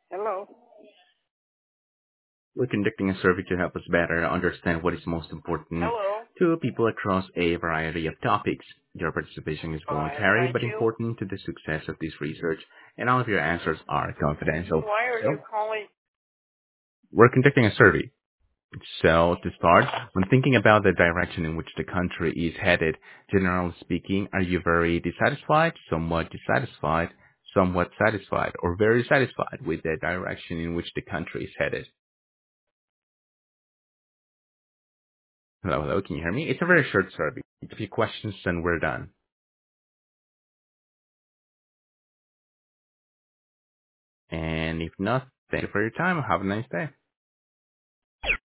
Hello. We're conducting a survey to help us better understand what is most important Hello. to people across a variety of topics. Your participation is Fine, voluntary thank but you. important to the success of this research, and all of your answers are confidential. Why are you So, calling? we're conducting a survey. So, to start, when thinking about the direction in which the country is headed, generally speaking, are you very dissatisfied, somewhat dissatisfied, somewhat satisfied, or very satisfied with the direction in which the country is headed? Hello, hello, can you hear me? It's a very short survey. A few questions and we're done. And if not, thank you for your time. Have a nice day.